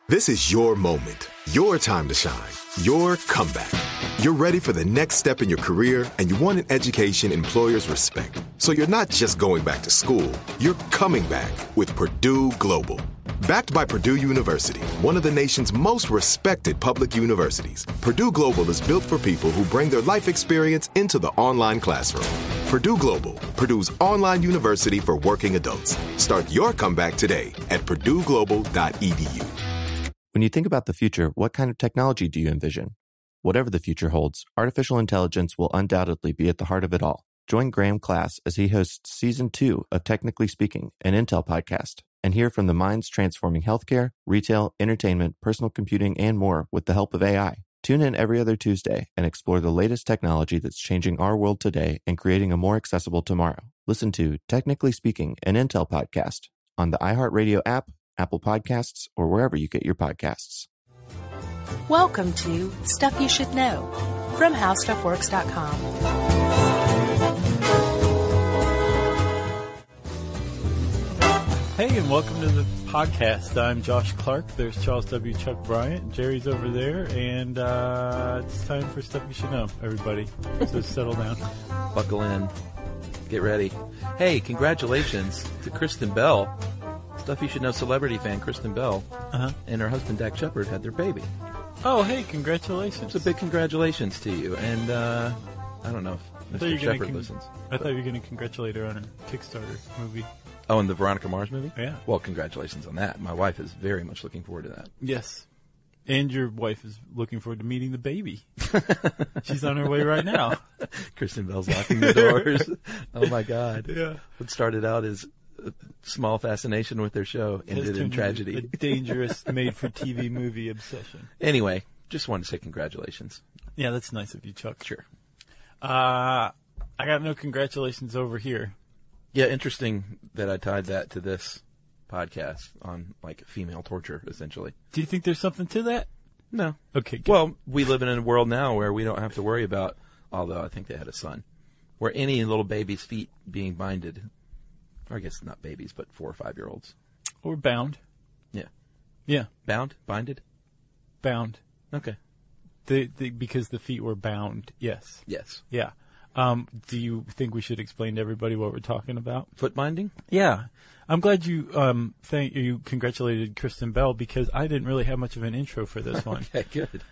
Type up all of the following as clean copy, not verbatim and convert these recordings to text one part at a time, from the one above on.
This is your moment, your time to shine, your comeback. You're ready for the next step in your career, and you want an education employers respect. So you're not just going back to school, you're coming back with Purdue Global. Backed by Purdue University, one of the nation's most respected public universities, Purdue Global is built for people who bring their life experience into the online classroom. Purdue Global, Purdue's online university for working adults. Start your comeback today at purdueglobal.edu. When you think about the future, what kind of technology do you envision? Whatever the future holds, artificial intelligence will undoubtedly be at the heart of it all. Join Graham Class as he hosts Season 2 of Technically Speaking, an Intel podcast, and hear from the minds transforming healthcare, retail, entertainment, personal computing, and more with the help of AI. Tune in every other Tuesday and explore the latest technology that's changing our world today and creating a more accessible tomorrow. Listen to Technically Speaking, an Intel podcast on the iHeartRadio app, Apple Podcasts, or wherever you get your podcasts. Welcome to Stuff You Should Know from HowStuffWorks.com. Hey, and welcome to the podcast. I'm Josh Clark. There's Charles W. Chuck Bryant. Jerry's over there, and it's time for Stuff You Should Know, everybody. So settle down. Buckle in. Get ready. Hey, congratulations to Kristen Bell. Stuff You Should Know celebrity fan Kristen Bell and her husband Dak Shepard had their baby. Oh, hey, congratulations. It's a big congratulations to you. And I don't know if Mr. Shepard listens. I thought you were going to congratulate her on her Kickstarter movie. Oh, and the Veronica Mars movie? Yeah. Well, congratulations on that. My wife is very much looking forward to that. Yes. And your wife is looking forward to meeting the baby. She's on her way right now. Kristen Bell's locking the doors. Oh, my God. Yeah. What started out as a small fascination with their show ended in tragedy. A dangerous made-for-TV movie obsession. Anyway, just wanted to say congratulations. Yeah, that's nice of you, Chuck. Sure. I got no congratulations over here. Yeah, interesting that I tied that to this podcast on, like, female torture, essentially. Do you think there's something to that? No. Okay, good. Well, we live in a world now where we don't have to worry about, although I think they had a son, where any little baby's feet being binded, or I guess not babies, but 4 or 5-year-olds. Or bound. Yeah. Yeah. Bound? Binded? Bound. Okay. Because the feet were bound, yes. Yes. Yeah. Do you think we should explain to everybody what we're talking about? Foot binding? Yeah. I'm glad you you congratulated Kristen Bell because I didn't really have much of an intro for this one. Okay, good.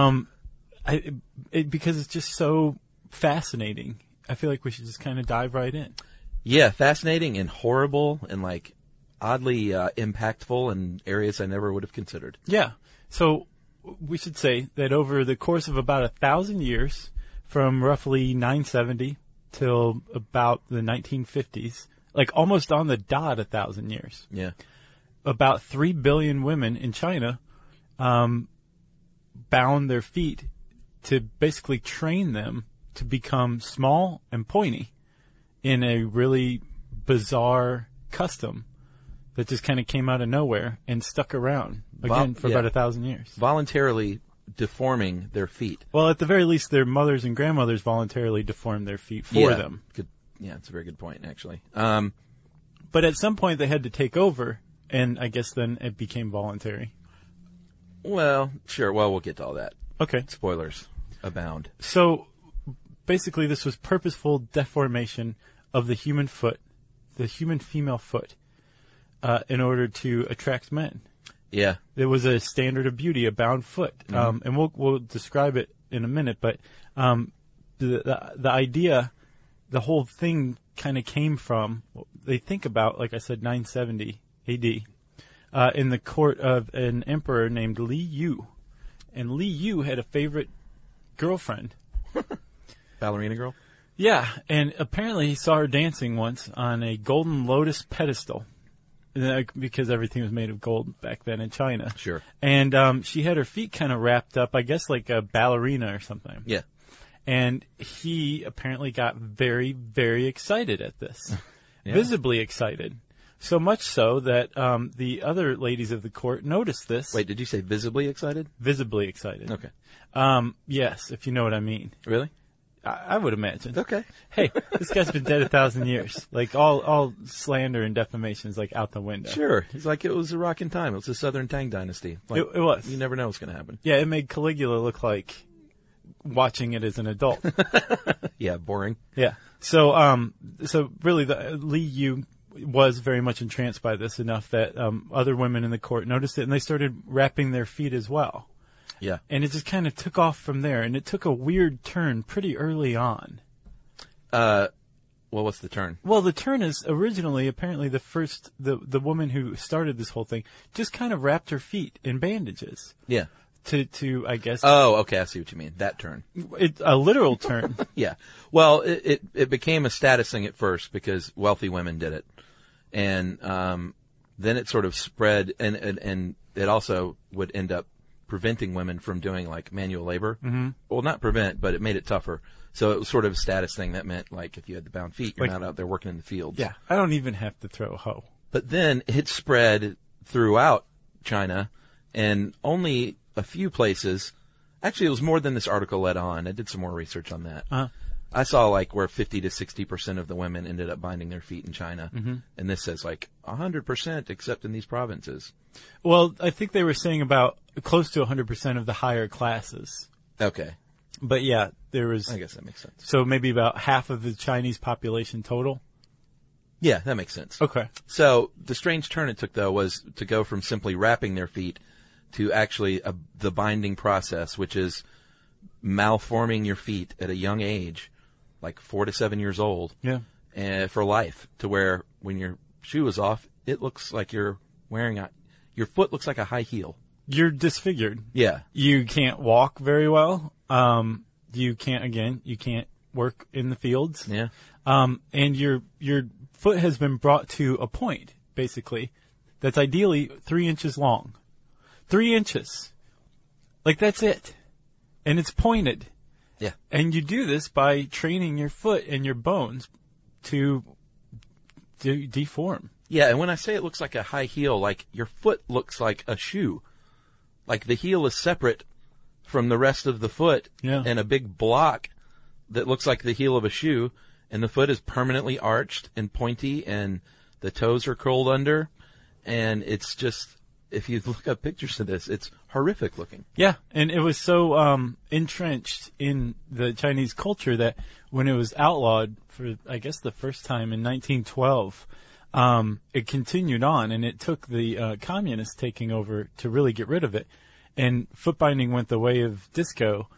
Because it's just so fascinating. I feel like we should just kind of dive right in. Yeah, fascinating and horrible and, like, oddly impactful in areas I never would have considered. Yeah. So we should say that over the course of about 1,000 years, from roughly 970 till about the 1950s, like almost on the dot 1,000 years. Yeah. About 3 billion women in China bound their feet to basically train them to become small and pointy in a really bizarre custom that just kind of came out of nowhere and stuck around again for about 1,000 years. Voluntarily deforming their feet. Well, at the very least, their mothers and grandmothers voluntarily deformed their feet for them. Good. Yeah, it's a very good point, actually. But at some point, they had to take over, and I guess then it became voluntary. Well, sure. Well, we'll get to all that. Okay. Spoilers abound. So, basically, this was purposeful deformation of the human foot, the human female foot, in order to attract men. Yeah. It was a standard of beauty, a bound foot. And we'll describe it in a minute, but the idea, the whole thing kind of came from, they think about, like I said, 970 AD, in the court of an emperor named Li Yu. And Li Yu had a favorite girlfriend. Ballerina girl? Yeah, and apparently he saw her dancing once on a golden lotus pedestal. Because everything was made of gold back then in China. Sure. And she had her feet kind of wrapped up, I guess like a ballerina or something. Yeah. And he apparently got very, very excited at this. Yeah. Visibly excited. So much so that the other ladies of the court noticed this. Wait, did you say visibly excited? Visibly excited. Okay. Yes, if you know what I mean. Really? I would imagine. Okay. Hey, this guy's been dead 1,000 years. Like, all slander and defamation is, like, out the window. Sure. It's like it was a rockin' time. It was the Southern Tang Dynasty. Like, It was. You never know what's going to happen. Yeah, it made Caligula look like watching it as an adult. Yeah, boring. Yeah. So really, Li Yu was very much entranced by this enough that other women in the court noticed it, and they started wrapping their feet as well. Yeah. And it just kind of took off from there, and it took a weird turn pretty early on. Well, what's the turn? Well, the turn is originally, apparently, the woman who started this whole thing just kind of wrapped her feet in bandages. Yeah. To I guess. Oh, okay. I see what you mean. That turn. A literal turn. Yeah. Well, it became a status thing at first because wealthy women did it. And then it sort of spread, and it also would end up preventing women from doing like manual labor. Mm-hmm. Well, not prevent, but it made it tougher. So it was sort of a status thing that meant like if you had the bound feet, you're not out there working in the fields. Yeah. I don't even have to throw a hoe. But then it spread throughout China, and only a few places. Actually, it was more than this article let on. I did some more research on that. Uh-huh. I saw like where 50 to 60% of the women ended up binding their feet in China. Mm-hmm. And this says like 100% except in these provinces. Well, I think they were saying about close to 100% of the higher classes. Okay. But yeah, there was. I guess that makes sense. So maybe about half of the Chinese population total. Yeah, that makes sense. Okay. So the strange turn it took, though, was to go from simply wrapping their feet to actually the binding process, which is malforming your feet at a young age, like 4 to 7 years old, for life, to where when your shoe is off, it looks like you're wearing your foot looks like a high heel. You're disfigured. Yeah. You can't walk very well. You can't work in the fields. Yeah. And your foot has been brought to a point, basically, that's ideally 3 inches long. 3 inches. Like, that's it. And it's pointed. Yeah. And you do this by training your foot and your bones to deform. Yeah, and when I say it looks like a high heel, like your foot looks like a shoe. Like the heel is separate from the rest of the foot, and a big block that looks like the heel of a shoe, and the foot is permanently arched and pointy, and the toes are curled under, and it's just, if you look up pictures of this, it's horrific looking. Yeah, and it was so entrenched in the Chinese culture that when it was outlawed for, I guess, the first time in 1912, it continued on, and it took the communists taking over to really get rid of it. And foot binding went the way of disco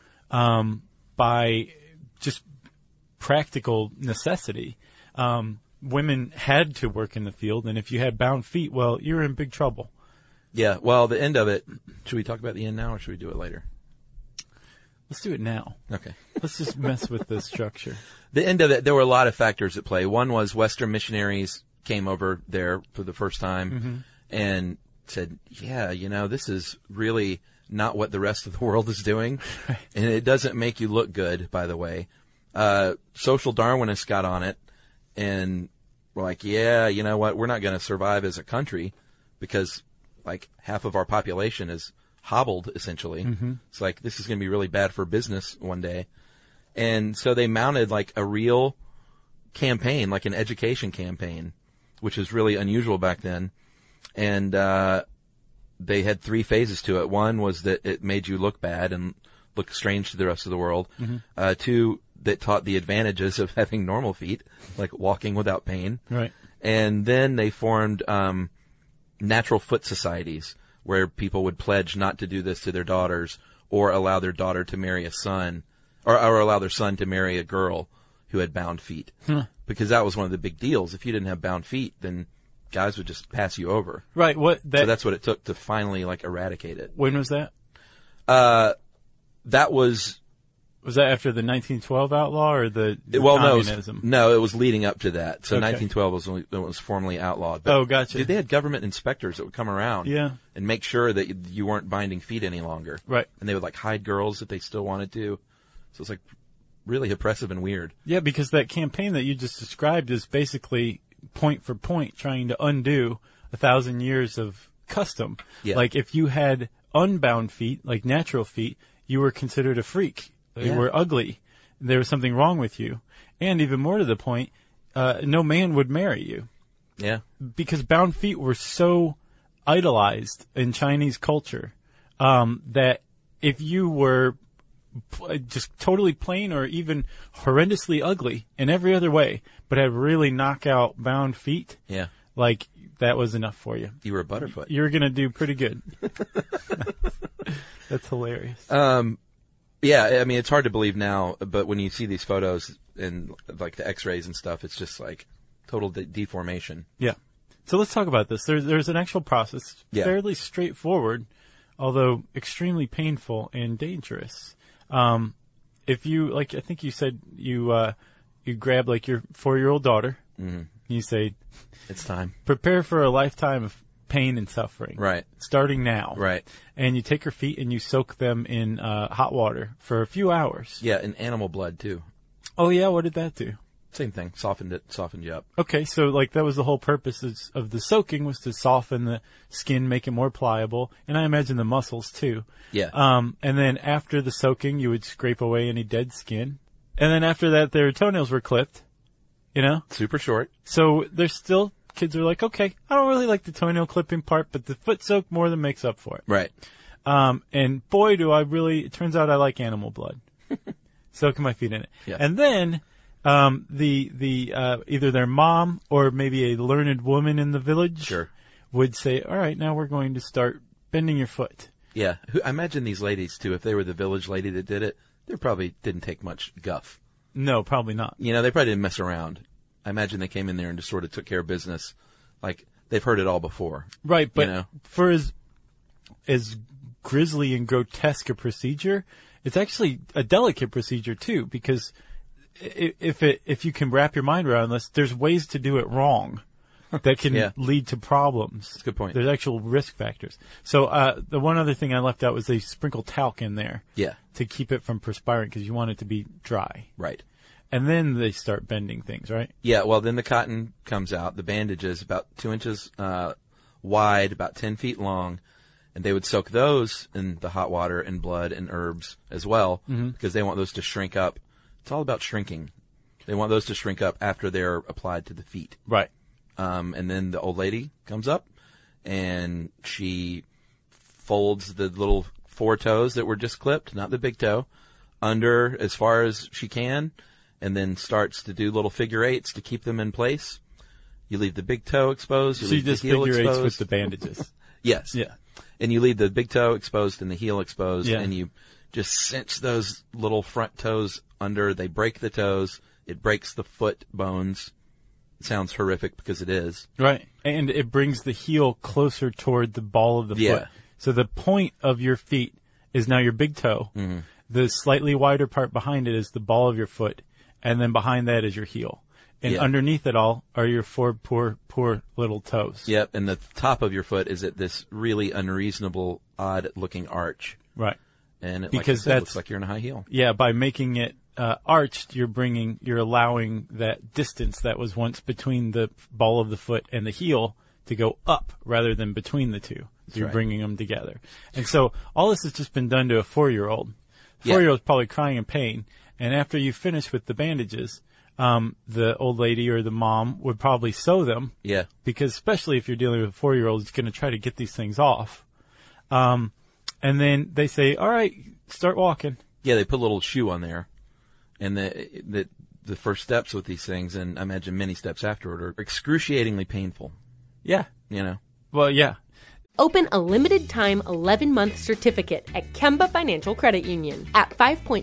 by just practical necessity. Women had to work in the field, and if you had bound feet, well, you're in big trouble. Yeah, well, the end of it, should we talk about the end now, or should we do it later? Let's do it now. Okay. Let's just mess with the structure. The end of it, there were a lot of factors at play. One was Western missionaries came over there for the first time and said, yeah, this is really not what the rest of the world is doing. And it doesn't make you look good, by the way. Social Darwinists got on it and were like, yeah, you know what? We're not going to survive as a country because like half of our population is hobbled, essentially. It's like, this is going to be really bad for business one day. And so they mounted like a real campaign, like an education campaign, which is really unusual back then. And they had 3 phases to it. One was that it made you look bad and look strange to the rest of the world. 2, that taught the advantages of having normal feet, like walking without pain. Right. And then they formed natural foot societies where people would pledge not to do this to their daughters or allow their daughter to marry a son or allow their son to marry a girl who had bound feet. Because that was one of the big deals. If you didn't have bound feet, then guys would just pass you over. Right. So that's what it took to finally like eradicate it. When was that? That was that after the 1912 outlaw or the communism? No, it was leading up to that. So Okay. 1912 was when it was formally outlawed. But Gotcha. They had government inspectors that would come around and make sure that you weren't binding feet any longer. Right. And they would like hide girls if they still wanted to. So it's like really oppressive and weird. Yeah, because that campaign that you just described is basically point for point trying to undo 1,000 years of custom. Yeah. Like if you had unbound feet, like natural feet, you were considered a freak. You were ugly. there was something wrong with you. And even more to the point, no man would marry you. Yeah. Because bound feet were so idolized in Chinese culture that if you were just totally plain or even horrendously ugly in every other way, but had really knockout bound feet, Yeah. like that was enough for you. You were a Butterfoot. You're going to do pretty good. That's hilarious. Yeah, I mean, it's hard to believe now, but when you see these photos and like the x-rays and stuff, it's just like total deformation. Yeah. So let's talk about this. There's an actual process, Yeah. fairly straightforward, although extremely painful and dangerous. If you, like, I think you said you grab like your 4-year-old daughter, you say, It's time. prepare for a lifetime of pain and suffering. Right. Starting now. Right. And you take her feet and you soak them in hot water for a few hours. Yeah, and animal blood too. Oh yeah, what did that do? Same thing. Softened you up. Okay, so like that was the whole purpose of the soaking, was to soften the skin, make it more pliable, and I imagine the muscles too. Yeah. And then after the soaking, you would scrape away any dead skin. And then after that, their toenails were clipped, you know? Super short. So there's still, kids are like, okay, I don't really like the toenail clipping part, but the foot soak more than makes up for it. Right. And boy, do I really, it turns out I like animal blood. Soaking my feet in it. Yeah. And then, either their mom or maybe a learned woman in the village Sure. would say, all right, now we're going to start bending your foot. Yeah. I imagine these ladies too, if they were the village lady that did it, they probably didn't take much guff. No, probably not. You know, they probably didn't mess around. I imagine they came in there and just sort of took care of business. Like, they've heard it all before. Right, but you know? for as grisly and grotesque a procedure, it's actually a delicate procedure too, because if you can wrap your mind around this, there's ways to do it wrong that can Yeah. lead to problems. That's a good point. There's actual risk factors. So the one other thing I left out was they sprinkle talc in there Yeah. to keep it from perspiring because you want it to be dry. Right. And then they start bending things, right? Yeah, well, then the cotton comes out. The bandage is about 2 inches wide, about 10 feet long, and they would soak those in the hot water and blood and herbs as well because they want those to shrink up. It's all about shrinking. They want those to shrink up after they're applied to the feet. Right. And then the old lady comes up, and she folds the little 4 toes that were just clipped, not the big toe, under as far as she can, and then starts to do little figure eights to keep them in place. You leave the big toe exposed. So you just the heel figure eights exposed. with the bandages. Yes. Yeah. And you leave the big toe exposed and the heel exposed, Yeah. and you just cinch those little front toes under. They break the toes. It breaks the foot bones. It sounds horrific because it is. Right. And it brings the heel closer toward the ball of the Yeah. foot. So the point of your feet is now your big toe. Mm-hmm. The slightly wider part behind it is the ball of your foot. And then behind that is your heel. And Yeah. underneath it all are your 4 poor little toes. Yep, and the top of your foot is at this really unreasonable, odd-looking arch. Right. And it, Because like I said, that's- looks like you're in a high heel. Yeah, by making it arched, you're allowing that distance that was once between the ball of the foot and the heel to go up rather than between the two. So you're right. bringing them together. And so all this has just been done to a 4-year-old. Yeah. 4-year-old's probably crying in pain. And after you finish with the bandages, the old lady or the mom would probably sew them. Yeah. Because especially if you're dealing with a 4-year-old, it's going to try to get these things off. And then they say, all right, start walking. Yeah, they put a little shoe on there. And the first steps with these things, and I imagine many steps afterward, are excruciatingly painful. Yeah. You know? Well, yeah. Open a limited-time 11-month certificate at Kemba Financial Credit Union. At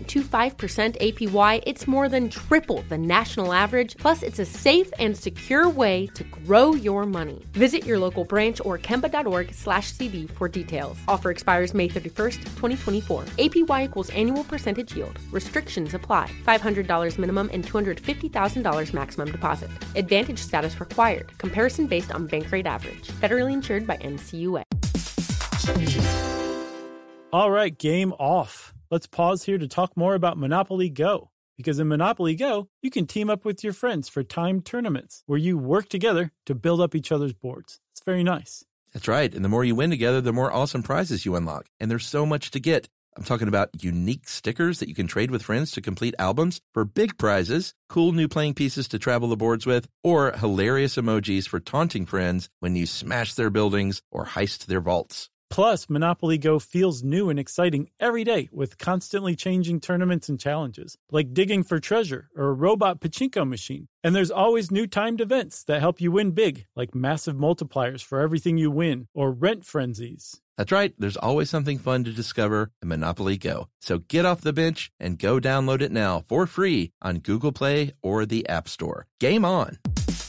5.25% APY, it's more than triple the national average, plus it's a safe and secure way to grow your money. Visit your local branch or kemba.org/cb for details. Offer expires May 31st, 2024. APY equals annual percentage yield. Restrictions apply. $500 minimum and $250,000 maximum deposit. Advantage status required. Comparison based on bank rate average. Federally insured by NCUA. All right, game off. Let's pause here to talk more about Monopoly Go. Because in Monopoly Go, you can team up with your friends for timed tournaments where you work together to build up each other's boards. It's very nice. That's right. And the more you win together, the more awesome prizes you unlock. And there's so much to get. I'm talking about unique stickers that you can trade with friends to complete albums for big prizes, cool new playing pieces to travel the boards with, or hilarious emojis for taunting friends when you smash their buildings or heist their vaults. Plus, Monopoly Go feels new and exciting every day with constantly changing tournaments and challenges, like digging for treasure or a robot pachinko machine. And there's always new timed events that help you win big, like massive multipliers for everything you win or rent frenzies. That's right. There's always something fun to discover in Monopoly Go. So get off the bench and go download it now for free on Google Play or the App Store. Game on!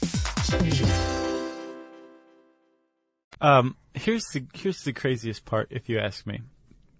Here's the craziest part, if you ask me.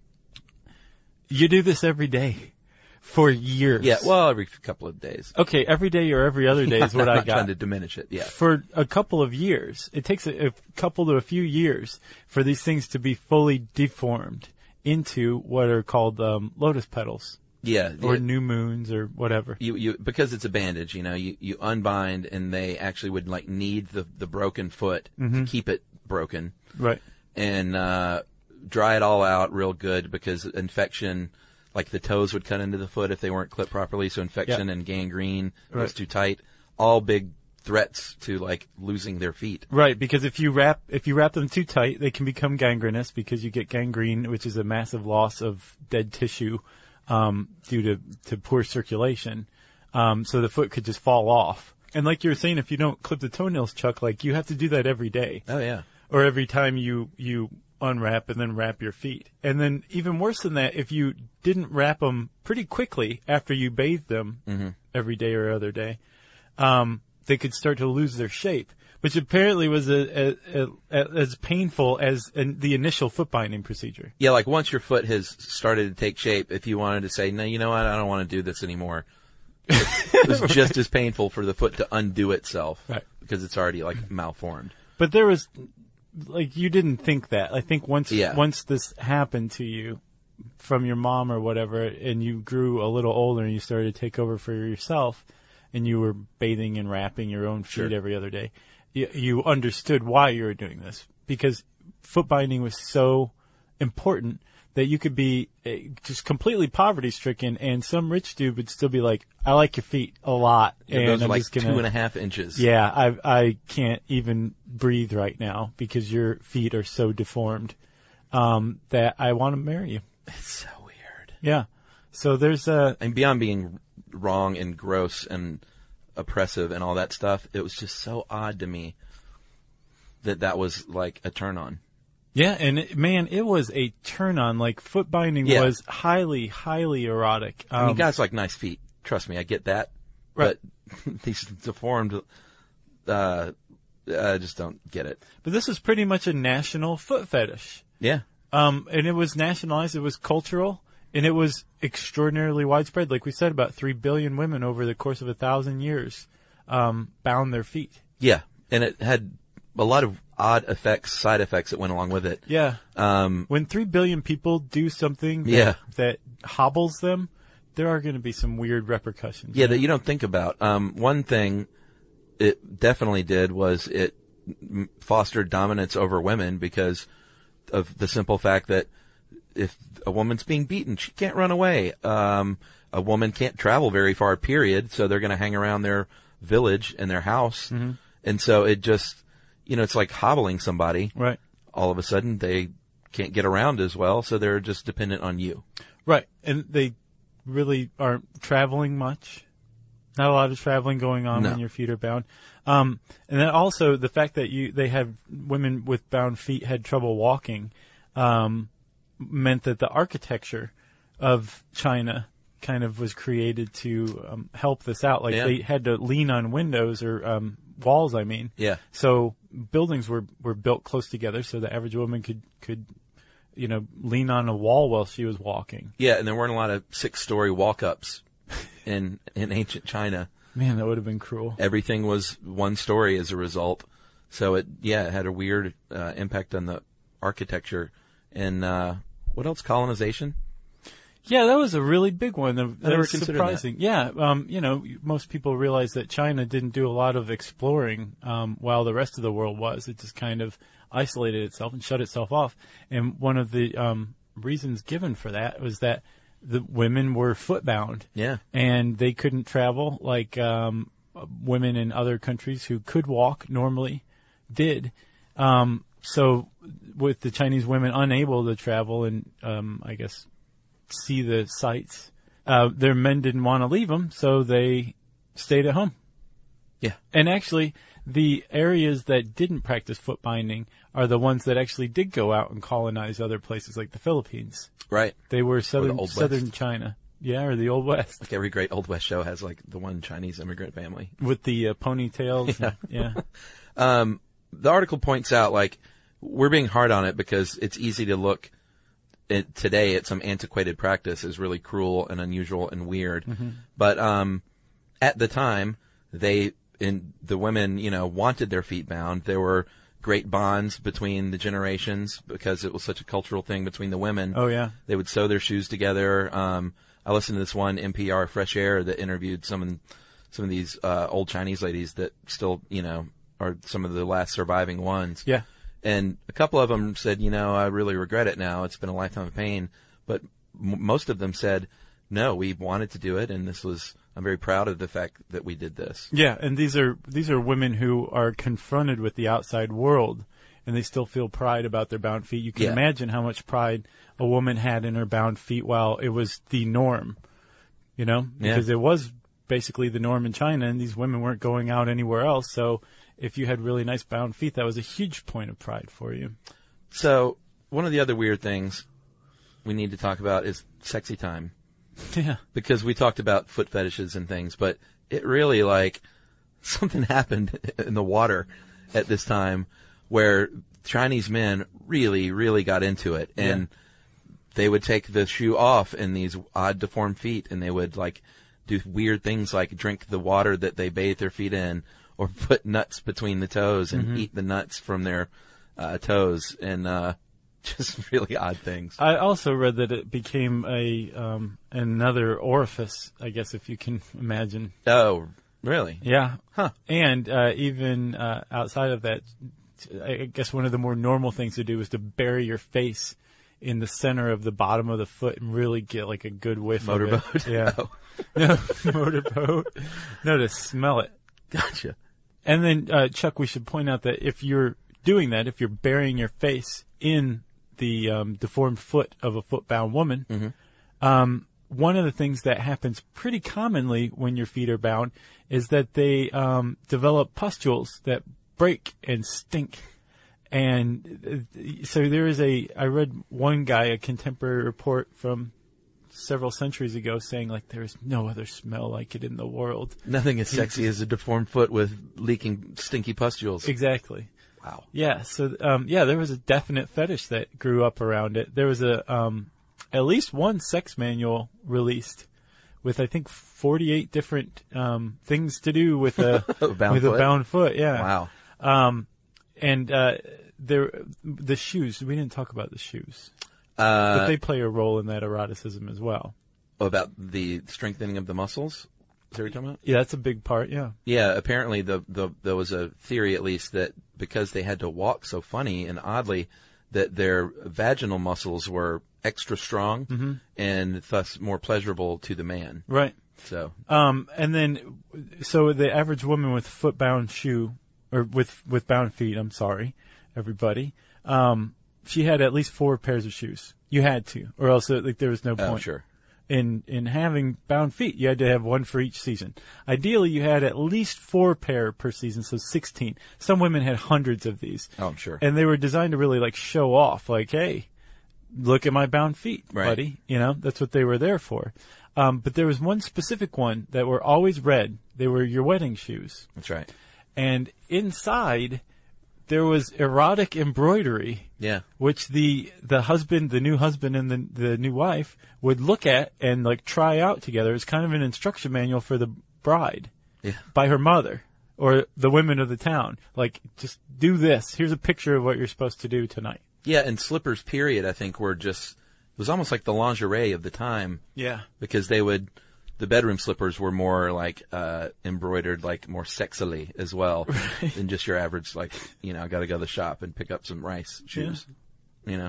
You do this every day for years. Yeah, well, every couple of days. Okay, every day or every other day is what I'm I not got. trying to diminish it, yeah. For a couple of years. It takes a couple to a few years for these things to be fully deformed into what are called lotus petals. Yeah. Or new moons or whatever. You because it's a bandage, you unbind and they actually would like knead the broken foot to keep it broken. Right. And dry it all out real good because infection, like the toes would cut into the foot if they weren't clipped properly, so infection and gangrene was too tight. All big threats to like losing their feet. Right, because if you wrap them too tight, they can become gangrenous because you get gangrene, which is a massive loss of dead tissue due to poor circulation. So the foot could just fall off. And like you were saying, if you don't clip the toenails, Chuck, like you have to do that every day. Oh yeah. Or every time you unwrap and then wrap your feet. And then even worse than that, if you didn't wrap them pretty quickly after you bathed them every day or other day, they could start to lose their shape, which apparently was as painful as the initial foot binding procedure. Yeah, like once your foot has started to take shape, if you wanted to say, no, you know what, I don't want to do this anymore, it was just as painful for the foot to undo itself because it's already like malformed. But there was, like, you didn't think that. I think once this happened to you from your mom or whatever, and you grew a little older and you started to take over for yourself, and you were bathing and wrapping your own feet every other day, you understood why you were doing this. Because foot binding was so important that you could be just completely poverty-stricken, and some rich dude would still be like, I like your feet a lot. Yeah, and those are I'm like just gonna, 2.5 inches. Yeah, I can't even breathe right now because your feet are so deformed that I want to marry you. It's so weird. Yeah. So there's and beyond being wrong and gross and oppressive and all that stuff, it was just so odd to me that was like a turn on. Yeah, and it was a turn on. Like foot binding was highly, highly erotic. I mean, guys like nice feet. Trust me, I get that. Right. But these deformed, I just don't get it. But this was pretty much a national foot fetish. Yeah. And it was nationalized. It was cultural, and it was extraordinarily widespread. Like we said, about 3 billion women over the course of 1,000 years bound their feet. Yeah, and it had a lot of odd side effects that went along with it. Yeah. When 3 billion people do something that hobbles them, there are going to be some weird repercussions. Yeah, that you don't think about. One thing it definitely did was it fostered dominance over women because of the simple fact that if a woman's being beaten, she can't run away. A woman can't travel very far, period, so they're going to hang around their village and their house. Mm-hmm. And so it just, it's like hobbling somebody. Right. All of a sudden, they can't get around as well, so they're just dependent on you. Right. And they really aren't traveling much. Not a lot of traveling going on when your feet are bound. And then also the fact that they had women with bound feet had trouble walking, meant that the architecture of China kind of was created to help this out. Like they had to lean on windows or walls, I mean. Yeah. So buildings were built close together so the average woman could lean on a wall while she was walking. Yeah, and there weren't a lot of 6-story walk-ups in ancient China. Man, that would have been cruel. Everything was 1 story as a result. So it had a weird impact on the architecture. And what else? Colonization? Yeah, that was a really big one. That was surprising. Yeah, most people realize that China didn't do a lot of exploring while the rest of the world was. It just kind of isolated itself and shut itself off. And one of the reasons given for that was that the women were footbound. Yeah. And they couldn't travel like women in other countries who could walk normally did. So with the Chinese women unable to travel and, I guess, see the sights, their men didn't want to leave them, so they stayed at home. Yeah. And actually, the areas that didn't practice foot binding are the ones that actually did go out and colonize other places like the Philippines. Right. They were the Old southern West. China. Yeah, or the Old West. Like every great Old West show has like the one Chinese immigrant family. With the ponytails. Yeah. Yeah. The article points out, like, we're being hard on it because it's easy to look today at some antiquated practice as really cruel and unusual and weird. Mm-hmm. But at the time, the women, wanted their feet bound. There were great bonds between the generations because it was such a cultural thing between the women. Oh, yeah. They would sew their shoes together. I listened to this one NPR Fresh Air that interviewed some of these old Chinese ladies that still, are some of the last surviving ones. Yeah. And a couple of them said, I really regret it now. It's been a lifetime of pain. But most of them said, no, we wanted to do it, and I'm very proud of the fact that we did this. Yeah, and these are women who are confronted with the outside world, and they still feel pride about their bound feet. You can imagine how much pride a woman had in her bound feet while it was the norm, because it was basically the norm in China, and these women weren't going out anywhere else. So if you had really nice bound feet, that was a huge point of pride for you. So one of the other weird things we need to talk about is sexy time. Yeah. Because we talked about foot fetishes and things, but it really, something happened in the water at this time where Chinese men really, really got into it. And they would take the shoe off in these odd deformed feet, and they would, do weird things like drink the water that they bathe their feet in, or put nuts between the toes and eat the nuts from their toes, and just really odd things. I also read that it became another orifice, I guess, if you can imagine. Oh, really? Yeah. Huh. And even outside of that, I guess one of the more normal things to do is to bury your face in the center of the bottom of the foot and really get a good whiff of it. Motorboat? Yeah. No, motorboat. No, to smell it. Gotcha. And then, Chuck, we should point out that if you're doing that, if you're burying your face in the deformed foot of a foot-bound woman, one of the things that happens pretty commonly when your feet are bound is that they develop pustules that break and stink. And so I read one guy, a contemporary report from several centuries ago, saying there's no other smell like it in the world. Nothing as sexy as a deformed foot with leaking stinky pustules. Exactly. Wow. Yeah. So, there was a definite fetish that grew up around it. There was at least one sex manual released with, I think, 48 different, things to do with a bound foot. Yeah. Wow. And the shoes, we didn't talk about the shoes. But they play a role in that eroticism as well. About the strengthening of the muscles? Is that what you're talking about? Yeah, that's a big part, yeah. Yeah, apparently there was a theory, at least, that because they had to walk so funny and oddly, that their vaginal muscles were extra strong and thus more pleasurable to the man. Right. So. And then, so the average woman with foot-bound shoe, or with bound feet, I'm sorry, everybody, she had at least 4 pairs of shoes. You had to, or else there was no point. Oh, sure. In having bound feet. You had to have one for each season. Ideally, you had at least 4 pair per season, so 16. Some women had hundreds of these. Oh, I'm sure. And they were designed to really show off, hey, look at my bound feet, buddy. That's what they were there for. But there was one specific one that were always red. They were your wedding shoes. That's right. And inside, there was erotic embroidery. Yeah. Which the husband, the new husband and the new wife would look at and try out together. It's kind of an instruction manual for the bride. Yeah. By her mother or the women of the town. Just do this. Here's a picture of what you're supposed to do tonight. Yeah, and slippers, period, I think it was almost like the lingerie of the time. Yeah. Because the bedroom slippers were more embroidered more sexily as well than just your average I gotta go to the shop and pick up some rice shoes. Yeah.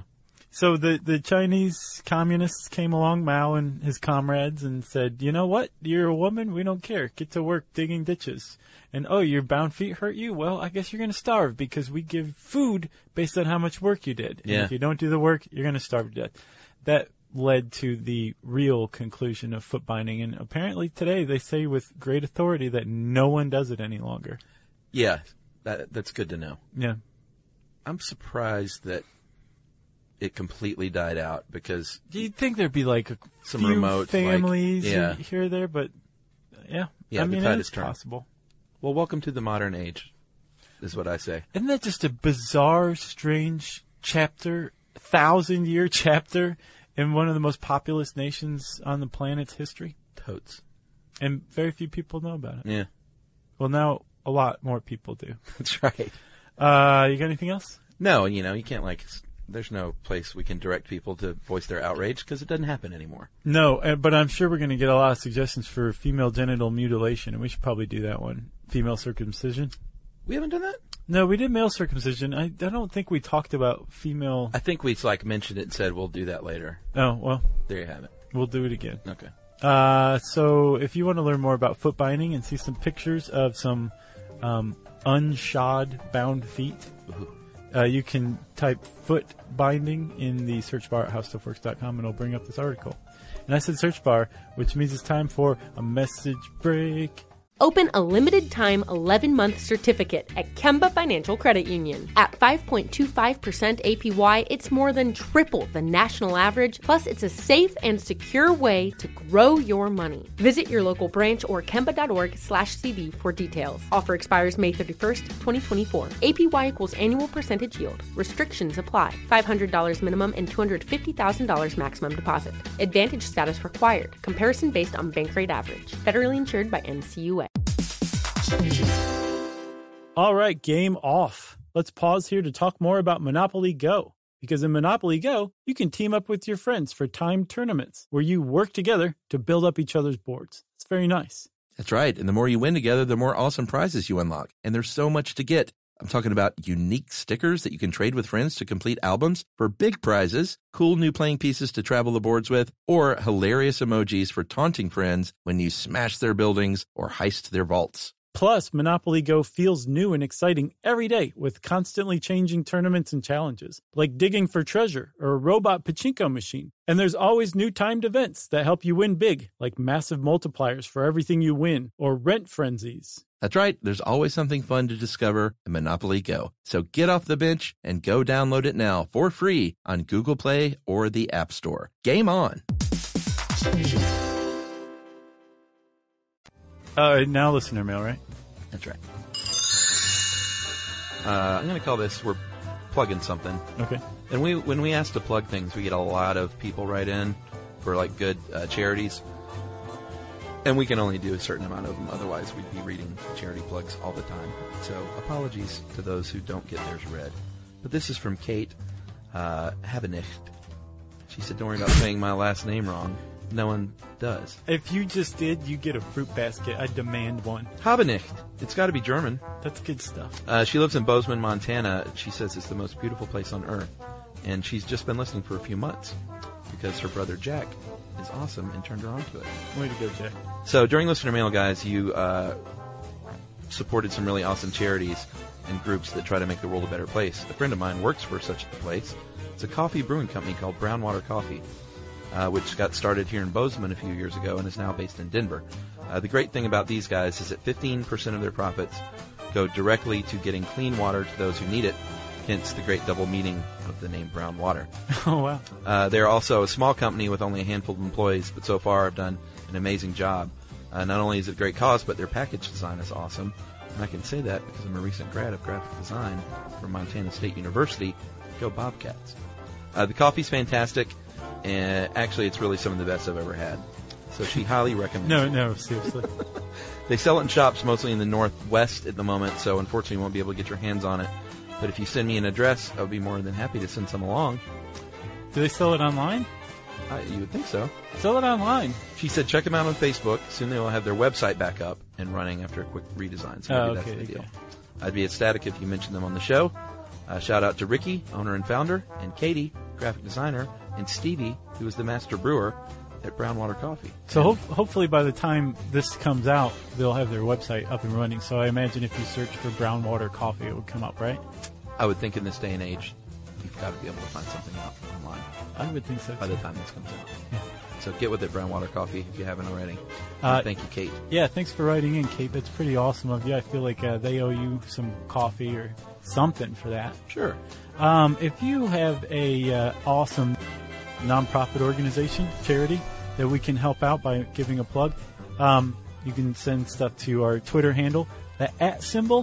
So the Chinese communists came along, Mao and his comrades, and said, you know what? You're a woman. We don't care. Get to work digging ditches. And, oh, your bound feet hurt you? Well, I guess you're going to starve because we give food based on how much work you did. And if you don't do the work, you're going to starve to death. That led to the real conclusion of foot binding. And apparently today they say with great authority that no one does it any longer. Yeah, that's good to know. Yeah. I'm surprised that it completely died out because... You'd think there'd be like some few remote families like, here or there, but yeah. Yeah, I mean, the tide it's has turned. possible. Well, welcome to the modern age, is what I say. Isn't that just a bizarre, strange chapter, 1,000-year chapter in one of the most populous nations on the planet's history? Totes. And very few people know about it. Yeah. Well, now a lot more people do. That's right. You got anything else? No, you can't there's no place we can direct people to voice their outrage because it doesn't happen anymore. No, but I'm sure we're going to get a lot of suggestions for female genital mutilation, and we should probably do that one. Female circumcision. We haven't done that? No, we did male circumcision. I don't think we talked about female... I think we mentioned it and said we'll do that later. Oh, well. There you have it. We'll do it again. Okay. So if you want to learn more about foot binding and see some pictures of some unshod bound feet, you can type foot binding in the search bar at howstuffworks.com and it'll bring up this article. And I said search bar, which means it's time for a message break. Open a limited-time 11-month certificate at Kemba Financial Credit Union. At 5.25% APY, it's more than triple the national average, plus it's a safe and secure way to grow your money. Visit your local branch or kemba.org/cb for details. Offer expires May 31st, 2024. APY equals annual percentage yield. Restrictions apply. $500 minimum and $250,000 maximum deposit. Advantage status required. Comparison based on bank rate average. Federally insured by NCUA. All right, game off. Let's pause here to talk more about Monopoly Go. Because in Monopoly Go, you can team up with your friends for timed tournaments where you work together to build up each other's boards. It's very nice. That's right. And the more you win together, the more awesome prizes you unlock. And there's so much to get. I'm talking about unique stickers that you can trade with friends to complete albums for big prizes, cool new playing pieces to travel the boards with, or hilarious emojis for taunting friends when you smash their buildings or heist their vaults. Plus, Monopoly Go feels new and exciting every day with constantly changing tournaments and challenges, like digging for treasure or a robot pachinko machine. And there's always new timed events that help you win big, like massive multipliers for everything you win or rent frenzies. That's right. There's always something fun to discover in Monopoly Go. So get off the bench and go download it now for free on Google Play or the App Store. Game on. Now listener mail, right? That's right. I'm going to call this, we're plugging something. Okay. And when we ask to plug things, we get a lot of people write in for good charities. And we can only do a certain amount of them. Otherwise, we'd be reading charity plugs all the time. So apologies to those who don't get theirs read. But this is from Kate Habenicht. She said, don't worry about saying my last name wrong. No one does. If you just did, you get a fruit basket. I demand one. Habenicht. It's got to be German. That's good stuff. She lives in Bozeman, Montana. She says it's the most beautiful place on earth. And she's just been listening for a few months because her brother Jack is awesome and turned her on to it. Way to go, Jack. So during Listener Mail, guys, you supported some really awesome charities and groups that try to make the world a better place. A friend of mine works for such a place. It's a coffee brewing company called Brownwater Coffee, which got started here in Bozeman a few years ago and is now based in Denver. The great thing about these guys is that 15% of their profits go directly to getting clean water to those who need it, hence the great double meaning of the name Brown Water. Oh, wow. They're also a small company with only a handful of employees, but so far have done an amazing job. Not only is it a great cause, but their package design is awesome. And I can say that because I'm a recent grad of graphic design from Montana State University. Go Bobcats. The coffee's fantastic, and actually it's really some of the best I've ever had. So she highly recommends it. No, seriously. They sell it in shops mostly in the Northwest at the moment, so unfortunately you won't be able to get your hands on it. But if you send me an address, I would be more than happy to send some along. Do they sell it online? You would think so. Sell it online. She said check them out on Facebook. Soon they will have their website back up and running after a quick redesign. So maybe that's the deal. I'd be ecstatic if you mentioned them on the show. Shout out to Ricky, owner and founder, and Katie, graphic designer, and Stevie, who is the master brewer at Brownwater Coffee. So hopefully by the time this comes out, they'll have their website up and running. So I imagine if you search for Brownwater Coffee, it would come up, right? I would think in this day and age, you've got to be able to find something out online. I would think so, by the time this comes out. Yeah. So get with it, Brownwater Coffee, if you haven't already. Thank you, Kate. Yeah, thanks for writing in, Kate. That's pretty awesome of you. I feel like they owe you some coffee or something for that. Sure. If you have a awesome nonprofit organization, charity, that we can help out by giving a plug, you can send stuff to our Twitter handle, the @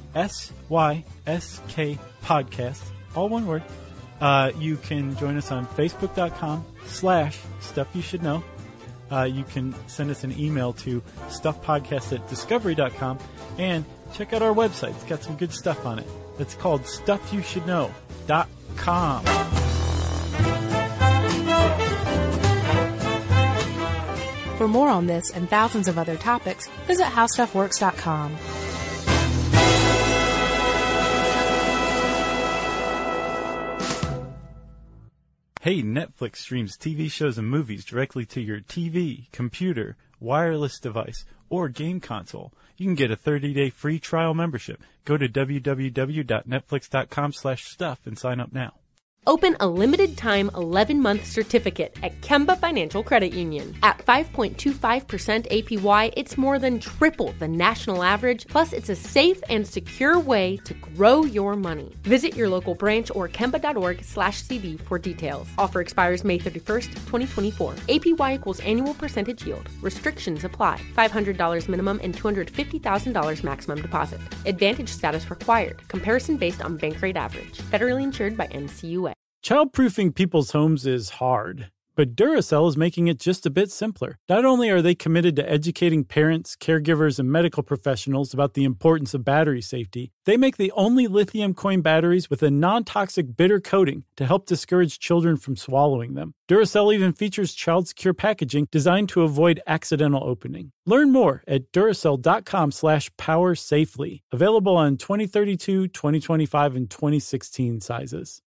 SYSK podcast, all one word. You can join us on Facebook.com/StuffYouShouldKnow. You can send us an email to stuffpodcast@discovery.com, and check out our website. It's got some good stuff on it. It's called StuffYouShouldKnow.com. For more on this and thousands of other topics, visit HowStuffWorks.com. Hey, Netflix streams TV shows and movies directly to your TV, computer, wireless device, or game console. You can get a 30-day free trial membership. Go to www.netflix.com/stuff and sign up now. Open a limited-time 11-month certificate at Kemba Financial Credit Union. At 5.25% APY, it's more than triple the national average, plus it's a safe and secure way to grow your money. Visit your local branch or kemba.org/cb for details. Offer expires May 31st, 2024. APY equals annual percentage yield. Restrictions apply. $500 minimum and $250,000 maximum deposit. Advantage status required. Comparison based on bank rate average. Federally insured by NCUA. Childproofing people's homes is hard, but Duracell is making it just a bit simpler. Not only are they committed to educating parents, caregivers, and medical professionals about the importance of battery safety, they make the only lithium coin batteries with a non-toxic bitter coating to help discourage children from swallowing them. Duracell even features child-secure packaging designed to avoid accidental opening. Learn more at Duracell.com/powersafely. Available on 2032, 2025, and 2016 sizes.